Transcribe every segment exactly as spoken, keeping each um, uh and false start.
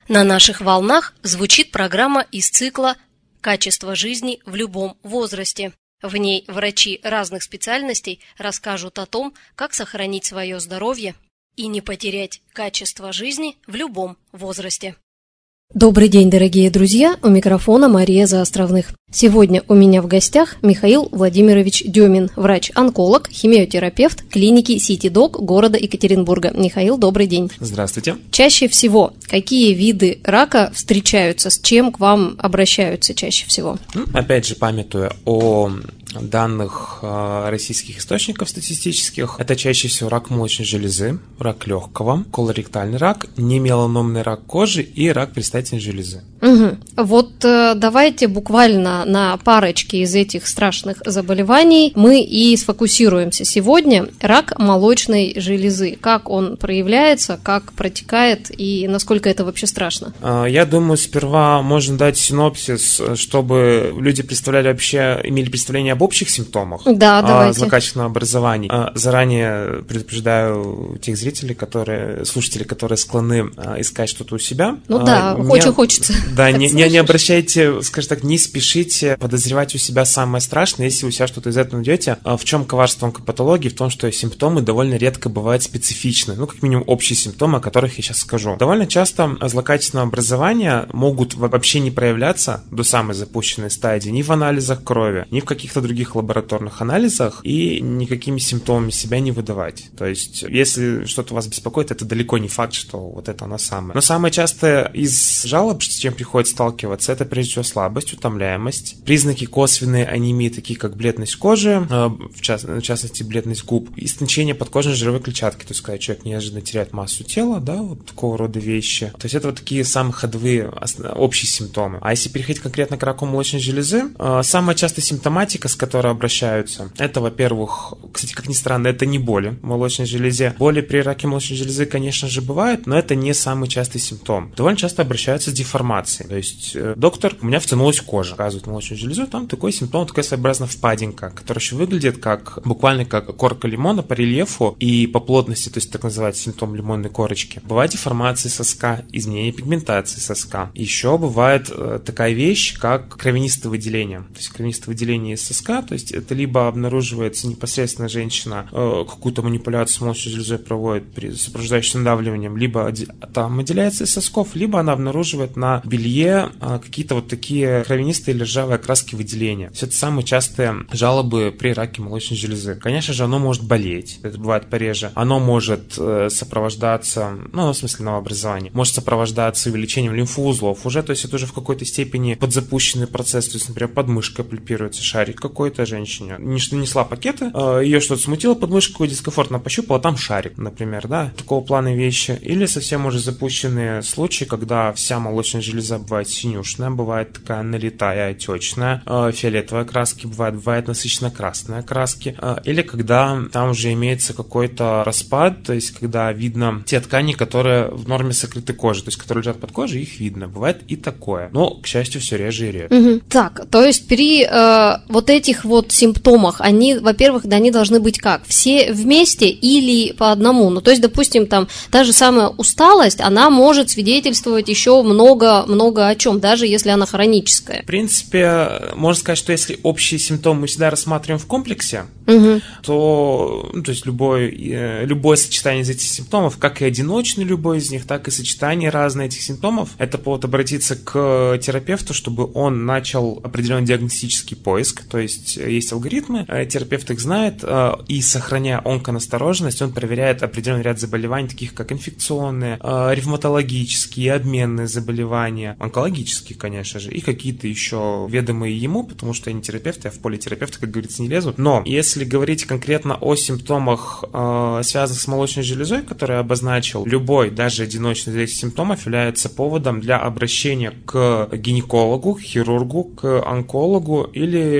На наших волнах звучит программа из цикла «Качество жизни в любом возрасте». В ней врачи разных специальностей расскажут о том, как сохранить свое здоровье и не потерять качество жизни в любом возрасте. Добрый день, дорогие друзья! У микрофона Мария Заостровных. Сегодня у меня в гостях Михаил Владимирович Демин, врач-онколог, химиотерапевт клиники Сити-Док города Екатеринбурга. Михаил, добрый день. Здравствуйте. Чаще всего какие виды рака встречаются, с чем к вам обращаются чаще всего? Опять же, памятуя о данных российских источников статистических, это чаще всего рак молочной железы, рак легкого, колоректальный рак, немеланомный рак кожи и рак предстательной железы. Угу. Вот э, давайте буквально на парочке из этих страшных заболеваний мы и сфокусируемся сегодня. Рак молочной железы. Как он проявляется, как протекает и насколько это вообще страшно? Я думаю, сперва можно дать синопсис, чтобы люди представляли вообще, имели представление об общих симптомах, да, давайте. Злокачественного образования. Заранее предупреждаю тех зрителей, которые, слушателей, которые склонны искать что-то у себя. Ну да, не, очень хочется. Да, не, не, не обращайте, скажем так, не спешите подозревать у себя самое страшное, если у себя что-то из этого найдете. В чем коварство онкопатологии? В том, что симптомы довольно редко бывают специфичны, ну, как минимум, общие симптомы, о которых я сейчас скажу. Довольно часто злокачественного образования могут вообще не проявляться до самой запущенной стадии ни в анализах крови, ни в каких-то других лабораторных анализах и никакими симптомами себя не выдавать. То есть, если что-то вас беспокоит, это далеко не факт, что вот это оно самое. Но самое частое из жалоб, с чем приходится сталкиваться, это прежде всего слабость, утомляемость, признаки косвенной анемии, такие как бледность кожи, в частности бледность губ, истончение подкожной жировой клетчатки, то есть когда человек неожиданно теряет массу тела, да, вот такого рода вещи. То есть это вот такие самые ходовые общие симптомы. А если переходить конкретно к раку молочной железы, самая частая симптоматика, с которой обращаются, это, во-первых, кстати, как ни странно, это не боли в молочной железе. Боли при раке молочной железы, конечно же, бывают, но это не самый частый симптом. Довольно часто обращаются с деформацией. То есть, доктор, у меня втянулась кожа, показывает молочную железу, там такой симптом, такая своеобразная впадинка, которая еще выглядит как, буквально как корка лимона по рельефу и по плотности, то есть так называется симптом лимонной корочки. Бывает деформация соска, изменение пигментации соска. Еще бывает э, такая вещь, как кровянистое выделение. То есть кровянистое выделение из соска, то есть это либо обнаруживается непосредственно женщина э, какую-то манипуляцию с молочной железой проводит при сопровождающим надавливанием, либо там выделяется из сосков, либо она обнаруживает на белье э, какие-то вот такие кровянистые или ржавые окраски выделения. То есть это самые частые жалобы при раке молочной железы. Конечно же, оно может болеть, это бывает пореже. Оно может э, сопровождаться, ну, в смысле новообразования, может сопровождаться увеличением лимфоузлов уже, то есть это уже в какой-то степени подзапущенный процесс, то есть, например, подмышка пальпируется шарик какой-то женщине, несла пакеты, э, ее что-то смутило подмышку, дискомфортно пощупала, там шарик, например, да, такого плана вещи. Или совсем уже запущенные случаи, когда вся молочная железа бывает синюшная, бывает такая налитая, отечная, э, фиолетовые окраски бывает, бывает насыщенно-красные окраски, э, или когда там уже имеется какой-то распад, то есть когда видно те ткани, которые в норме сокрыты кожей, то есть которые лежат под кожей, их видно. Бывает и такое, но, к счастью, все реже и реже. Угу. Так, то есть при э, вот этих вот симптомах, они, во-первых, да, они должны быть как? Все вместе или по одному? Ну, то есть, допустим, там та же самая усталость, она может свидетельствовать еще много-много о чем, даже если она хроническая. В принципе, можно сказать, что если общие симптомы мы всегда рассматриваем в комплексе, угу. то, ну, то есть любой, любое сочетание из этих симптомов, как и одиночный любой из них, так и сочетание разных этих симптомов, это повод обратиться к терапевту, чтобы он начал определенный диагностический поиск, то есть есть алгоритмы, терапевт их знает, и сохраняя онконастороженность, он проверяет определенный ряд заболеваний, таких как инфекционные, ревматологические, обменные заболевания, онкологические, конечно же, и какие-то еще ведомые ему, потому что я не терапевт, я в поле терапевта, как говорится, не лезу. Но если говорить конкретно о симптомах, связанных с молочной железой, которые я обозначил, любой, даже одиночный из этих симптомов является поводом для обращения к гинекологу, к хирургу, к онкологу или любому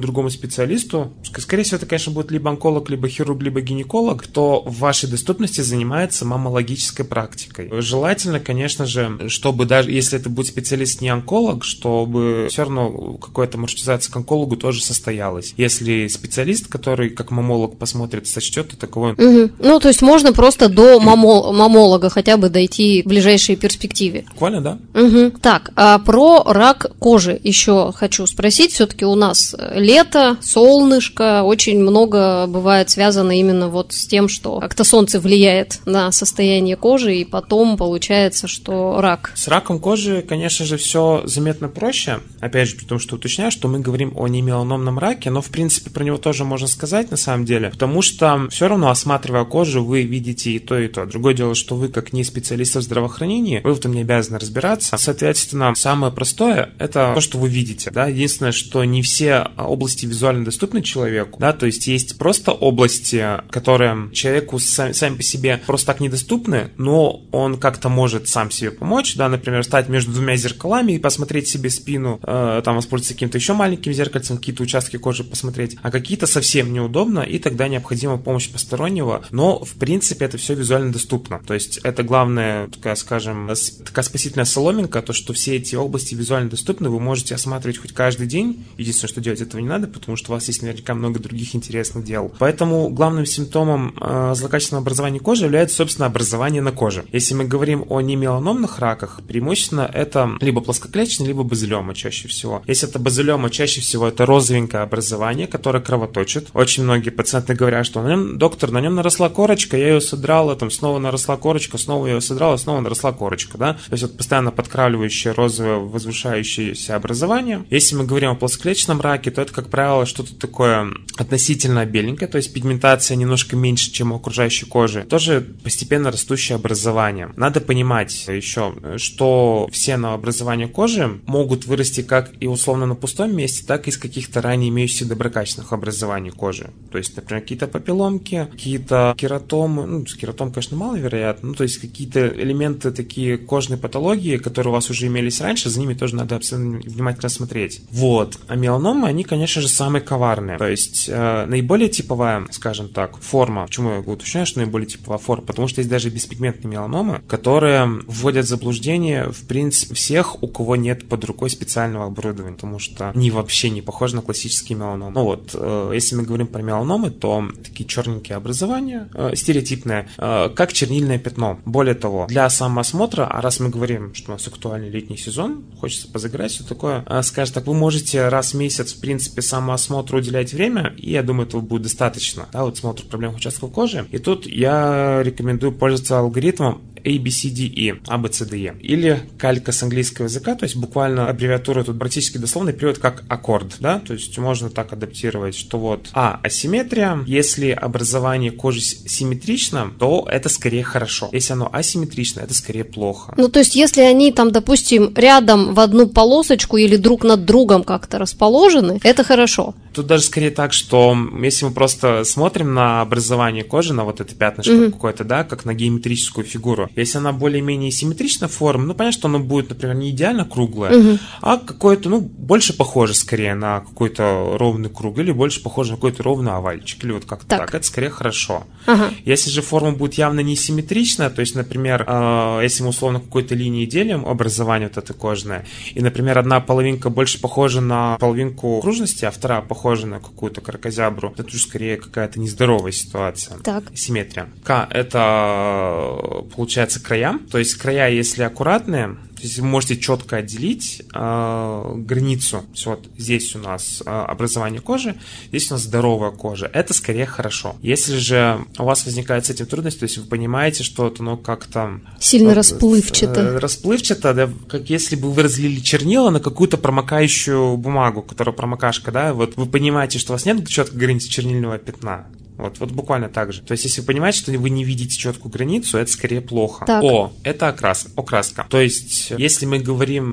другому специалисту, скорее всего, это, конечно, будет либо онколог, либо хирург, либо гинеколог, кто в вашей доступности занимается маммологической практикой. Желательно, конечно же, чтобы даже если это будет специалист не онколог, чтобы все равно какая-то маршрутизация к онкологу тоже состоялась. Если специалист, который как маммолог посмотрит, сочтет, то таковой... Угу. Ну, то есть можно просто до мамо... маммолога хотя бы дойти в ближайшей перспективе. Буквально, да. Угу. Так, а про рак кожи еще хочу спросить. Все-таки у нас лето, солнышко, очень много бывает связано именно вот с тем, что как-то солнце влияет на состояние кожи, и потом получается, что рак. С раком кожи, конечно же, все заметно проще. Опять же, потому что уточняю, что мы говорим о немеланомном раке, но, в принципе, про него тоже можно сказать на самом деле, потому что все равно, осматривая кожу, вы видите и то, и то. Другое дело, что вы, как не специалист в здравоохранении, вы в этом не обязаны разбираться. Соответственно, самое простое – это то, что вы видите. Да? Единственное, что не все области визуально доступны человеку. Да? То есть есть просто области, которые человеку сами, сами по себе просто так недоступны, но он как-то может сам себе помочь. Да? Например, стать между двумя зеркалами и посмотреть себе спину, э, там воспользоваться каким-то еще маленьким зеркальцем, какие-то участки кожи посмотреть, а какие-то совсем неудобно, и тогда необходима помощь постороннего. Но, в принципе, это все визуально доступно. То есть это главное, такая, скажем, такая спасительная соломинка, то, что все эти области визуально доступны, вы можете осматривать хоть каждый день. Единственное, что делать этого не надо, потому что у вас есть наверняка много других интересных дел. Поэтому главным симптомом э, злокачественного образования кожи является, собственно, образование на коже. Если мы говорим о немеланомных раках, преимущественно это либо плоскоклеточный, либо базилиома чаще всего. Если это базилиома, чаще всего это розовенькое образование, которое кровоточит. Очень многие пациенты говорят, что на нем, доктор, на нем наросла корочка, я ее содрала, там снова наросла корочка, снова ее содрала, снова наросла корочка, да? То есть вот постоянно подкравливающее розовое возвышающееся образование. Если мы говорим о плоскоклеточном раке, то это, как правило, что-то такое относительно беленькое, то есть пигментация немножко меньше, чем у окружающей кожи. Тоже постепенно растущее образование. Надо понимать еще, что все новообразования кожи могут вырасти как и условно на пустом месте, так и из каких-то ранее имеющихся доброкачественных образований кожи. То есть, например, какие-то папилломки, какие-то кератомы, ну, с кератом, конечно, маловероятно, ну, то есть какие-то элементы такие кожной патологии, которые у вас уже имелись раньше, за ними тоже надо абсолютно внимательно смотреть. Вот. А меланомы, они, конечно же, самые коварные. То есть, э, наиболее типовая, скажем так, форма, почему я уточняю, что наиболее типовая форма, потому что есть даже беспигментные меланомы, которые вводят в заблуждение, в принципе, всех, у кого нет под рукой специального оборудования, потому что они вообще не похожи на классические меланомы. Ну вот, э, если мы говорим про меланомы, то такие черненькие образования, э, стереотипные, э, как чернильное пятно. Более того, для самоосмотра, а раз мы говорим, что у нас актуальный летний сезон, хочется позаграть, все такое, э, скажем так, вы можете раз в месяц, в принципе, самоосмотру уделять время, и я думаю, этого будет достаточно. Да, вот смотр проблем участков кожи. И тут я рекомендую пользоваться алгоритмом A, B, C, D, E, A, B, C, D, E. Или калька с английского языка, то есть буквально аббревиатура тут практически дословный перевод как аккорд, да, то есть можно так адаптировать, что вот А, асимметрия, если образование кожи симметрично, то это скорее хорошо. Если оно асимметрично, это скорее плохо. Ну, то есть если они там, допустим, рядом в одну полосочку или друг над другом как-то расположены, это хорошо. Тут даже скорее так, что если мы просто смотрим на образование кожи, на вот это пятнышко mm-hmm. какое-то, да, как на геометрическую фигуру, если она более-менее симметрична формы, ну, понятно, что она будет, например, не идеально круглая, mm-hmm. а какое-то, ну, больше похоже скорее на какой-то ровный круг, или больше похоже на какой-то ровный овальчик, или вот как-то так, так. Это скорее хорошо. Uh-huh. Если же форма будет явно несимметрична, то есть, например, э, если мы условно какой-то линии делим образование вот это кожное, и, например, одна половинка больше похожа на половинку окружности, а вторая похожа на какую-то кракозябру, это уже скорее какая-то нездоровая ситуация. Так. Симметрия. К – это, получается, края, то есть края, если аккуратные, то есть вы можете четко отделить э, границу. Вот здесь у нас э, образование кожи, здесь у нас здоровая кожа. Это скорее хорошо. Если же у вас возникает с этим трудность, то есть вы понимаете, что это, ну, как-то... Сильно вот, расплывчато. Э, расплывчато, да, как если бы вы разлили чернила на какую-то промокающую бумагу, которая промокашка, да, вот вы понимаете, что у вас нет четкой границы чернильного пятна. Вот, вот буквально так же. То есть, если вы понимаете, что вы не видите четкую границу, это скорее плохо. Так. О, это окрас, окраска. То есть, если мы говорим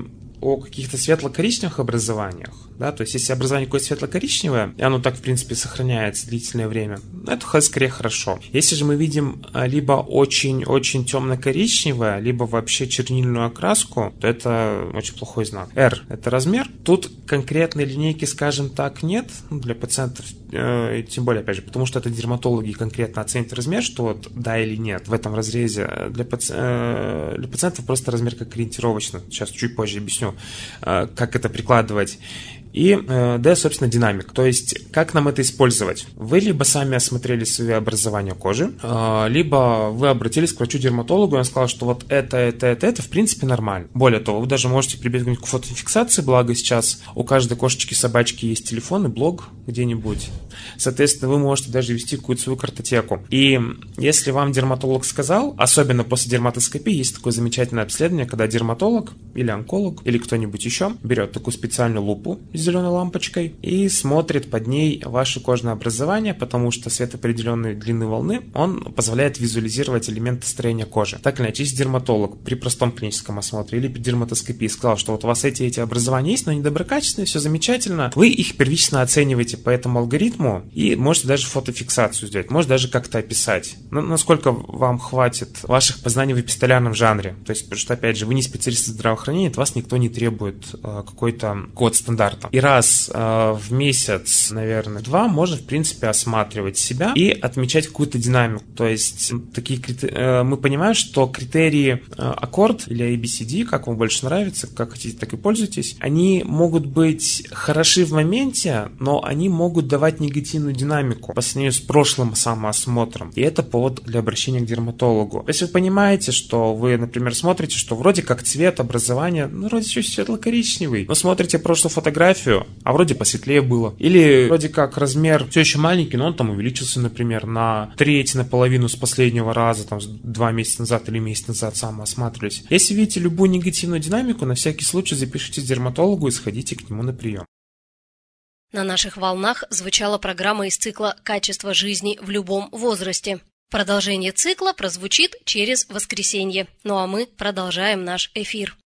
о каких-то светло-коричневых образованиях, да, то есть если образование какое-то светло-коричневое, и оно так, в принципе, сохраняется длительное время, это скорее хорошо. Если же мы видим либо очень-очень темно-коричневое, либо вообще чернильную окраску, то это очень плохой знак. R – это размер. Тут конкретной линейки, скажем так, нет для пациентов, э, тем более, опять же, потому что это дерматологи конкретно оценят размер, что вот да или нет в этом разрезе. Для, паци... э, для пациентов просто размер как ориентировочно. Сейчас чуть позже объясню, э, как это прикладывать. И э, D, собственно, динамик. То есть, как нам это использовать? Вы либо сами осмотрели свое образование кожи, э, либо вы обратились к врачу-дерматологу, и он сказал, что вот это, это, это, это, в принципе, нормально. Более того, вы даже можете прибегнуть к фотофиксации, благо сейчас у каждой кошечки-собачки есть телефон и блог где-нибудь. Соответственно, вы можете даже вести какую-то свою картотеку. И если вам дерматолог сказал, особенно после дерматоскопии, есть такое замечательное обследование, когда дерматолог или онколог, или кто-нибудь еще берет такую специальную лупу с зеленой лампочкой и смотрит под ней ваше кожное образование, потому что свет определенной длины волны, он позволяет визуализировать элементы строения кожи. Так или иначе, если дерматолог при простом клиническом осмотре или при дерматоскопии сказал, что вот у вас эти, эти образования есть, но они доброкачественные, все замечательно, вы их первично оцениваете по этому алгоритму и можете даже фотофиксацию сделать, можете даже как-то описать, ну, насколько вам хватит ваших познаний в эпистолярном жанре. То есть, потому что, опять же, вы не специалист здравоохранения, от вас никто не требует э, какой-то код стандарта. И раз э, в месяц, наверное, два, можно, в принципе, осматривать себя и отмечать какую-то динамику. То есть, такие критери... э, мы понимаем, что критерии э, аккорд или эй би си ди, как вам больше нравится, как хотите, так и пользуйтесь, они могут быть хороши в моменте, но они могут давать негативную динамику по сравнению с прошлым самоосмотром. И это повод для обращения к дерматологу. Если вы понимаете, что вы, например, смотрите, что вроде как цвет образования, ну, вроде еще светло-коричневый, но смотрите прошлую фотографию, а вроде посветлее было. Или вроде как размер все еще маленький, но он там увеличился, например, на треть, наполовину с последнего раза, там, два месяца назад или месяц назад самоосматривались. Если видите любую негативную динамику, на всякий случай запишитесь к дерматологу и сходите к нему на прием. На наших волнах звучала программа из цикла «Качество жизни в любом возрасте». Продолжение цикла прозвучит через воскресенье. Ну а мы продолжаем наш эфир.